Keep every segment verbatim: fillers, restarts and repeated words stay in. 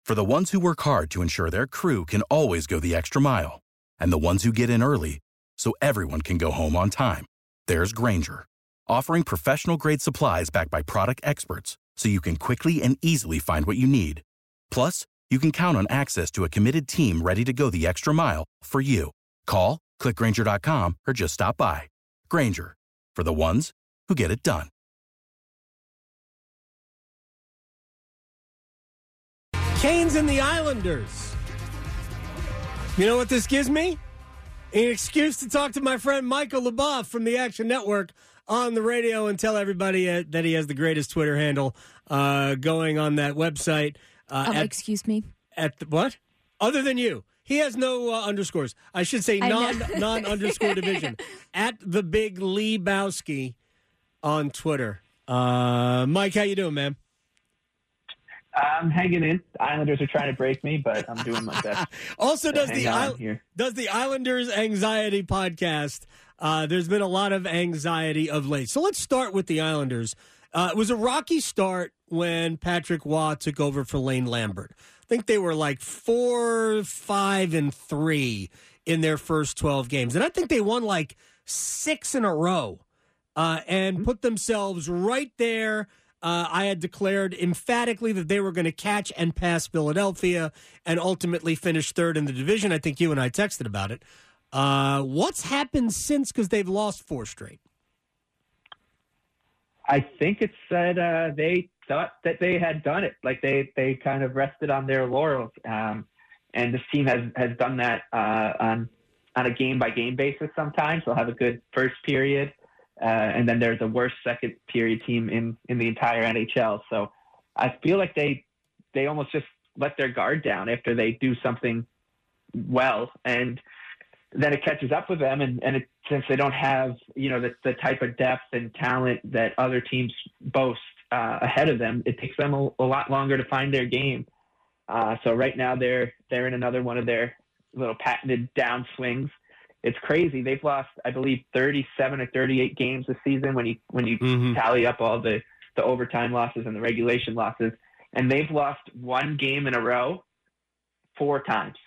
For the ones who work hard to ensure their crew can always go the extra mile, and the ones who get in early so everyone can go home on time, there's Grainger, offering professional-grade supplies backed by product experts so you can quickly and easily find what you need. Plus, you can count on access to a committed team ready to go the extra mile for you. Call, click Grainger dot com, or just stop by. Grainger, for the ones who get it done. Canes and the Islanders. You know what this gives me? An excuse to talk to my friend Michael LeBoff from the Action Network on the radio and tell everybody uh, that he has the greatest Twitter handle uh, going on that website. Uh, um, at, excuse me? At the, what? Other than you. He has no uh, underscores. I should say non, non-underscore division. At the Big Lebowski on Twitter. Uh, Mike, how you doing, man? I'm hanging in. The Islanders are trying to break me, but I'm doing my best. Also, does the I- does the Islanders Anxiety podcast? Uh, there's been a lot of anxiety of late. So let's start with the Islanders. Uh, it was a rocky start when Patrick Waugh took over for Lane Lambert. I think they were like four, five, and three in their first twelve games, and I think they won like six in a row uh, and put themselves right there. Uh, I had declared emphatically that they were going to catch and pass Philadelphia and ultimately finish third in the division. I think you and I texted about it. Uh, what's happened since, because they've lost four straight? I think it's that uh, they thought that they had done it. Like they, they kind of rested on their laurels. Um, and this team has, has done that uh, on on a game-by-game basis sometimes. They'll have a good first period. Uh, and then there's a worse second period team in, in the entire N H L. So I feel like they they almost just let their guard down after they do something well, and then it catches up with them. And, and it, since they don't have, you know, the, the type of depth and talent that other teams boast uh, ahead of them, it takes them a, a lot longer to find their game. Uh, so right now they're they're in another one of their little patented downswings. It's crazy. They've lost, I believe, thirty-seven or thirty-eight games this season when you when you mm-hmm. tally up all the, the overtime losses and the regulation losses. And they've lost one game in a row four times.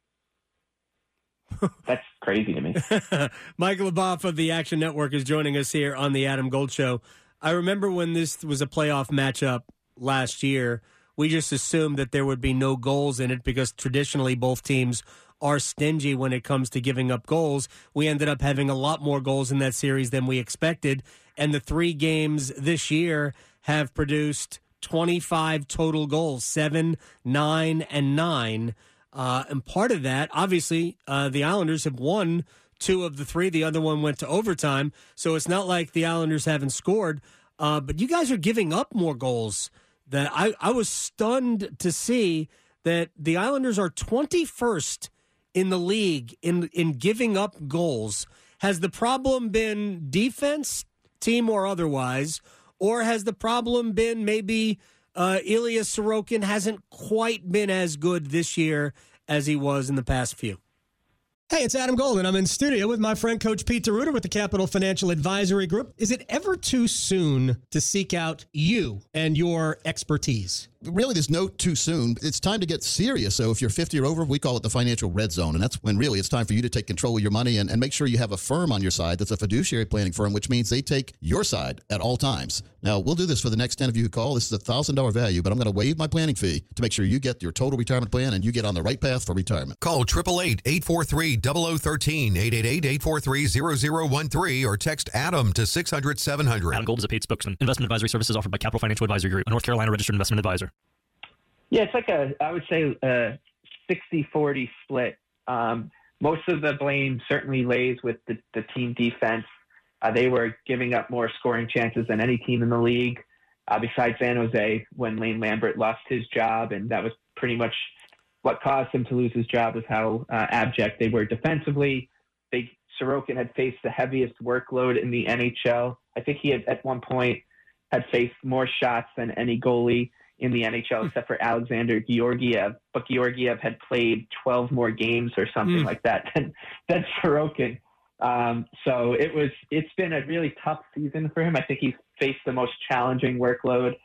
That's crazy to me. Michael LeBoff of the Action Network is joining us here on the Adam Gold Show. I remember when this was a playoff matchup last year, we just assumed that there would be no goals in it because traditionally both teams are stingy when it comes to giving up goals. We ended up having a lot more goals in that series than we expected, and the three games this year have produced twenty-five total goals, seven, nine, and nine. Uh, and part of that, obviously, uh, the Islanders have won two of the three. The other one went to overtime, so it's not like the Islanders haven't scored. Uh, but you guys are giving up more goals. That I, I was stunned to see that the Islanders are twenty-first in the league in in giving up goals. Has the problem been defense, team or otherwise, or has the problem been maybe uh, Ilya Sorokin hasn't quite been as good this year as he was in the past few? Hey, it's Adam Golden. I'm in studio with my friend Coach Pete DeRuiter with the Capital Financial Advisory Group. Is it ever too soon to seek out you and your expertise? Really, there's no too soon. It's time to get serious. So if you're fifty or over, we call it the financial red zone. And that's when really it's time for you to take control of your money and, and make sure you have a firm on your side that's a fiduciary planning firm, which means they take your side at all times. Now, we'll do this for the next ten of you who call. This is a one thousand dollars value, but I'm going to waive my planning fee to make sure you get your total retirement plan and you get on the right path for retirement. Call eight eight eight, eight four three, zero zero one three, eight eight eight, eight four three, zero zero one three, or text Adam to six hundred, seven hundred. Adam Gold is a paid spokesman. Investment advisory services offered by Capital Financial Advisory Group, a North Carolina registered investment advisor. Yeah, it's like a, I would say, a sixty forty split. Um, most of the blame certainly lays with the, the team defense. Uh, they were giving up more scoring chances than any team in the league, uh, besides San Jose when Lane Lambert lost his job, and that was pretty much what caused him to lose his job was how uh, abject they were defensively. They, Sorokin had faced the heaviest workload in the N H L. I think he had at one point had faced more shots than any goalie in the N H L except for Alexander Georgiev, but Georgiev had played twelve more games or something mm. like that than, than Sorokin. Um, so it was, it's been a really tough season for him. I think he's faced the most challenging workload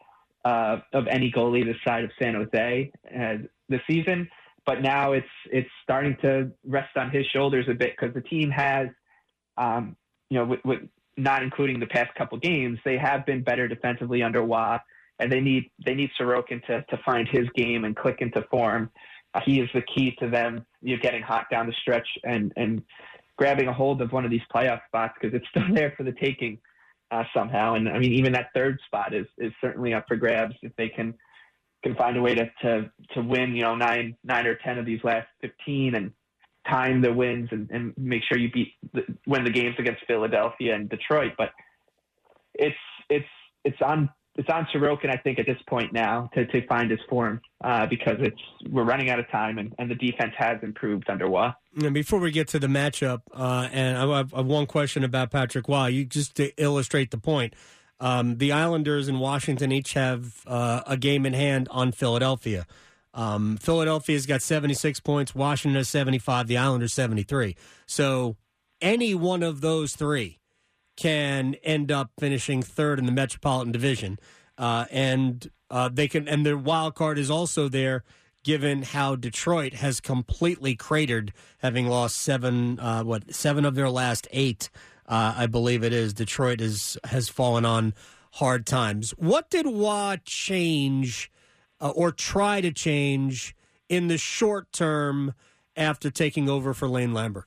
uh, of any goalie this side of San Jose uh, this season. But now it's it's starting to rest on his shoulders a bit because the team has, um, you know, with, with not including the past couple games, they have been better defensively under Waugh, and they need they need Sorokin to to find his game and click into form. Uh, he is the key to them, you know, getting hot down the stretch and and grabbing a hold of one of these playoff spots because it's still there for the taking uh, somehow. And I mean, even that third spot is is certainly up for grabs if they can. can find a way to, to, to win, you know, nine, nine or ten of these last fifteen and time the wins and, and make sure you beat the, win the games against Philadelphia and Detroit. But it's, it's, it's on, it's on Sorokin, I think, at this point now to, to find his form uh, because it's, we're running out of time and, and the defense has improved under Waugh. And before we get to the matchup, uh, and I have, I have one question about Patrick Waugh, you just to illustrate the point. Um, the Islanders and Washington each have uh, a game in hand on Philadelphia. Um, Philadelphia's got seventy-six points. Washington has seventy-five. The Islanders seventy-three. So any one of those three can end up finishing third in the Metropolitan Division, uh, and uh, they can. And their wild card is also there, given how Detroit has completely cratered, having lost seven. Uh, what seven of their last eight. Uh, I believe it is. Detroit is, has fallen on hard times. What did Waugh change uh, or try to change in the short term after taking over for Lane Lambert?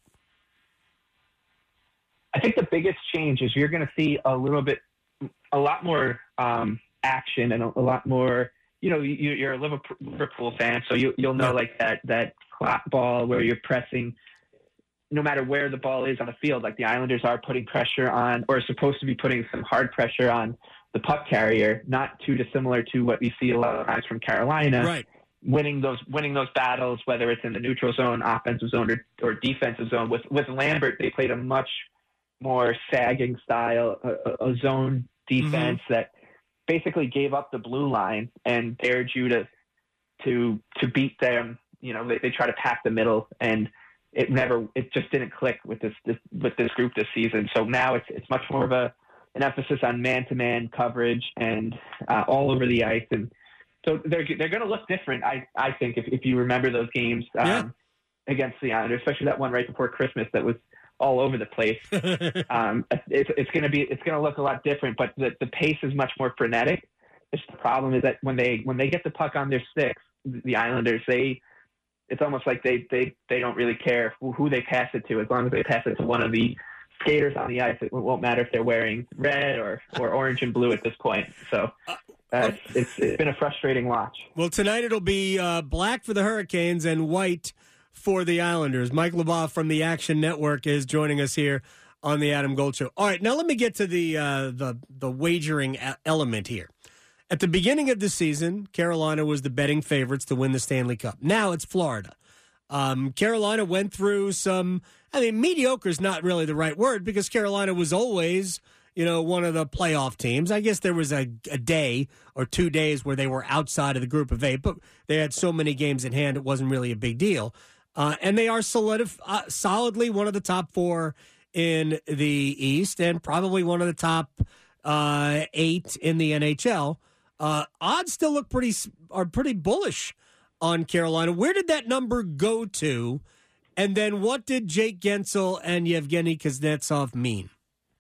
I think the biggest change is you're going to see a little bit, a lot more um, action and a, a lot more, you know, you, you're a Liverpool fan, so you, you'll know like that, that clock ball where you're pressing no matter where the ball is on the field. Like the Islanders are putting pressure on, or supposed to be putting some hard pressure on the puck carrier, not too dissimilar to what we see a lot of times from Carolina. Right. Winning those winning those battles, whether it's in the neutral zone, offensive zone, or, or defensive zone. With with Lambert, they played a much more sagging style, a, a zone defense mm-hmm. that basically gave up the blue line and dared you to to to beat them. You know, they, they try to pack the middle, and it never, it just didn't click with this, this with this group this season. So now it's it's much more of a an emphasis on man-to-man coverage and uh, all over the ice, and so they're they're going to look different. I I think if if you remember those games um, yeah. against the Islanders, especially that one right before Christmas that was all over the place. um, it's it's going to be it's going to look a lot different, but the the pace is much more frenetic. It's the problem is that when they when they get the puck on their sticks, the Islanders they. It's almost like they, they, they don't really care who, who they pass it to. As long as they pass it to one of the skaters on the ice, it won't matter if they're wearing red or, or orange and blue at this point. So uh, it's, it's, it's been a frustrating watch. Well, tonight it'll be uh, black for the Hurricanes and white for the Islanders. Mike LeBoff from the Action Network is joining us here on the Adam Gold Show. All right, now let me get to the uh, the, the wagering element here. At the beginning of the season, Carolina was the betting favorites to win the Stanley Cup. Now it's Florida. Um, Carolina went through some, I mean, mediocre is not really the right word because Carolina was always, you know, one of the playoff teams. I guess there was a, a day or two days where they were outside of the group of eight, but they had so many games in hand, it wasn't really a big deal. Uh, and they are solidif- uh, solidly one of the top four in the East and probably one of the top uh, eight in the N H L. Uh, odds still look pretty are pretty bullish on Carolina. Where did that number go to? And then what did Jake Gensel and Yevgeny Kuznetsov mean?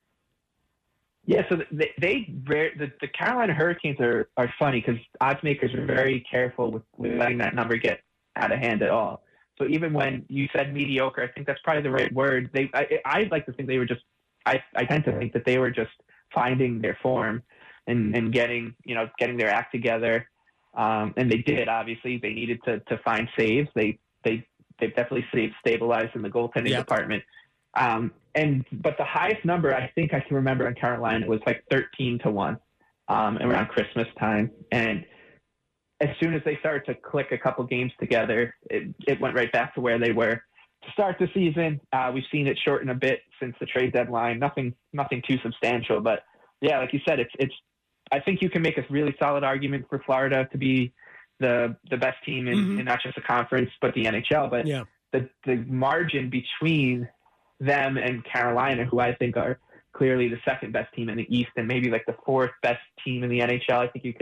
Yeah, so they, they the, the Carolina Hurricanes are, are funny because odds makers are very careful with, with letting that number get out of hand at all. So even when you said mediocre, I think that's probably the right word. They I, I'd like to think they were just I, I tend to think that they were just finding their form. And, and getting, you know, getting their act together, um, and they did. Obviously, they needed to to find saves. They they they definitely stabilized in the goaltending yep. department. Um, and but the highest number I think I can remember in Carolina was like thirteen to one um, around Christmas time. And as soon as they started to click a couple games together, it, it went right back to where they were to start the season. Uh, we've seen it shorten a bit since the trade deadline. Nothing nothing too substantial, but yeah, like you said, it's it's. I think you can make a really solid argument for Florida to be the the best team in, mm-hmm. in not just the conference, but the N H L. But yeah. the, the margin between them and Carolina, who I think are clearly the second best team in the East and maybe like the fourth best team in the N H L, I think you can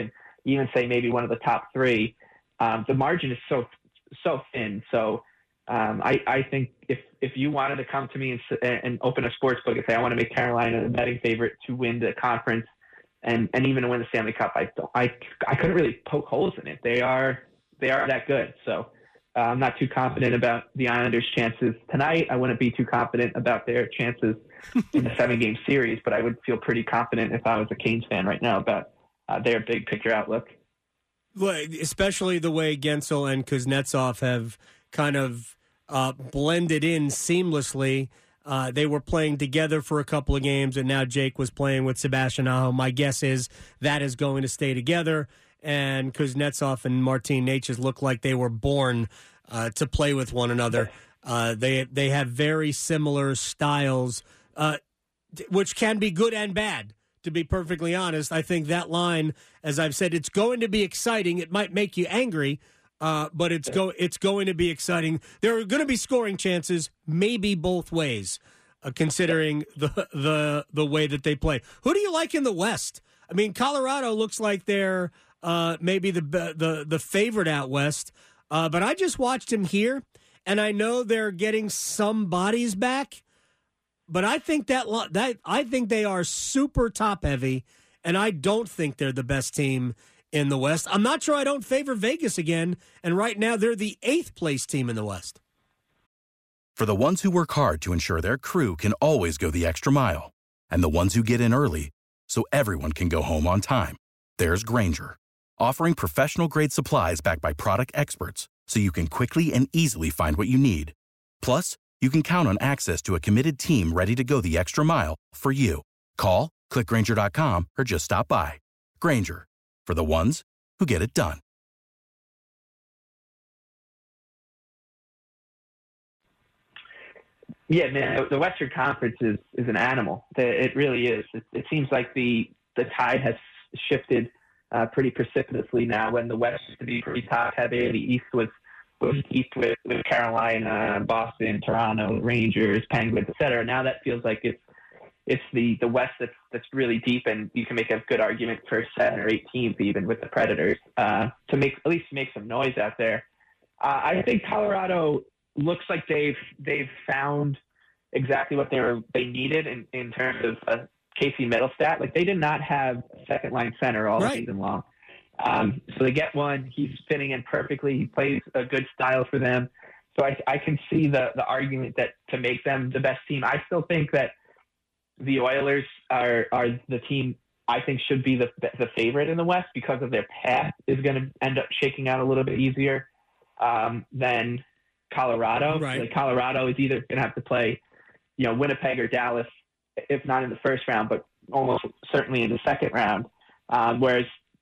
even say maybe one of the top three, um, the margin is so so thin. So um, I, I think if if you wanted to come to me and, and open a sports book and say I want to make Carolina the betting favorite to win the conference and, and even to win the Stanley Cup, I don't, I I couldn't really poke holes in it. They are they are that good. So uh, I'm not too confident about the Islanders' chances tonight. I wouldn't be too confident about their chances in the seven game series, but I would feel pretty confident if I was a Canes fan right now about uh, their big picture outlook. Well, especially the way Gensel and Kuznetsov have kind of uh, blended in seamlessly. Uh, they were playing together for a couple of games, and now Jake was playing with Sebastian Aho. My guess is that is going to stay together, and Kuznetsov and Martin Necas look like they were born uh, to play with one another. Uh, they they have very similar styles, uh, which can be good and bad. To be perfectly honest, I think that line, as I've said, it's going to be exciting. It might make you angry, uh, but it's go it's going to be exciting. There are going to be scoring chances, maybe both ways, uh, considering the the the way that they play. Who do you like in the West? I mean, Colorado looks like they're uh, maybe the the the favorite out west, uh, but I just watched him here, and I know they're getting some bodies back. But I think that that I think they are super top heavy, and I don't think they're the best team in the West. I'm not sure I don't favor Vegas again, and right now they're the eighth place team in the West. For the ones who work hard to ensure their crew can always go the extra mile, and the ones who get in early so everyone can go home on time, there's Grainger, offering professional-grade supplies backed by product experts so you can quickly and easily find what you need. Plus, you can count on access to a committed team ready to go the extra mile for you. Call, click Grainger dot com, or just stop by. Grainger, for the ones who get it done. Yeah, man, the Western Conference is, is an animal. It really is. It, it seems like the, the tide has shifted uh, pretty precipitously now. When the West used to be pretty top-heavy, the East was was East with, with Carolina, Boston, Toronto, Rangers, Penguins, et cetera. Now that feels like it's it's the, the West that's that's really deep, and you can make a good argument for seven or eight teams even with the Predators uh, to make at least make some noise out there. Uh, I think Colorado looks like they've they've found exactly what they were they needed in, in terms of uh, Casey Middlestat. Like they did not have a second line center all right. season long. Um, so they get one. He's fitting in perfectly. He plays a good style for them. So I, I can see the, the argument that to make them the best team. I still think that the Oilers are are the team I think should be the the favorite in the West because of their path is going to end up shaking out a little bit easier um, than Colorado. Right. Like Colorado is either going to have to play, you know, Winnipeg or Dallas, if not in the first round, but almost certainly in the second round. Um, whereas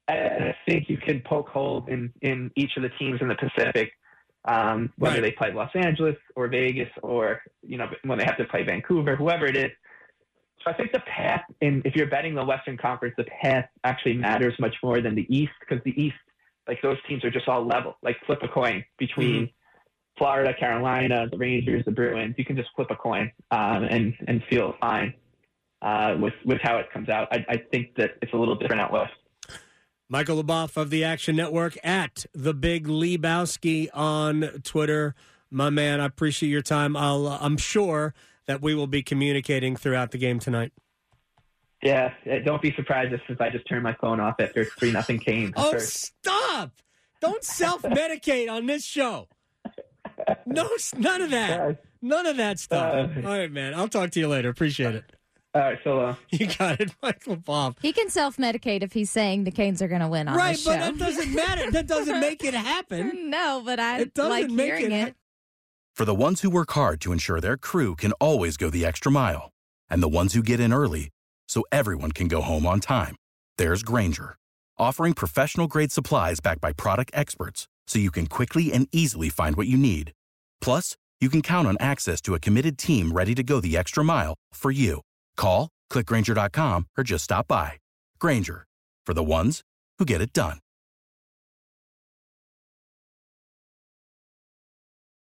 I think you can poke holes in, in each of the teams in the Pacific, um, whether right. they play Los Angeles or Vegas or, you know, when they have to play Vancouver, whoever it is. So I think the path, in, if you're betting the Western Conference, the path actually matters much more than the East, because the East, like those teams are just all level, like flip a coin between mm-hmm. Florida, Carolina, the Rangers, the Bruins. You can just flip a coin um, and, and feel fine uh, with, with how it comes out. I, I think that it's a little different out West. Michael Leboff of the Action Network at the Big Lebowski on Twitter. My man, I appreciate your time. I'll, uh, I'm sure that we will be communicating throughout the game tonight. Yeah, don't be surprised if I just turn my phone off after three nothing Canes. Oh, first. stop! Don't self-medicate on this show. No, none of that. None of that stuff. Uh, All right, man. I'll talk to you later. Appreciate it. All right, so long. You got it, Michael Bob. He can self-medicate if he's saying the Canes are going to win on right, this show. Right, but that doesn't matter. That doesn't make it happen. No, but I it doesn't like make hearing it. it. Ha- For the ones who work hard to ensure their crew can always go the extra mile, and the ones who get in early so everyone can go home on time, there's Grainger, offering professional-grade supplies backed by product experts so you can quickly and easily find what you need. Plus, you can count on access to a committed team ready to go the extra mile for you. Call, click Grainger dot com, or just stop by. Grainger, for the ones who get it done.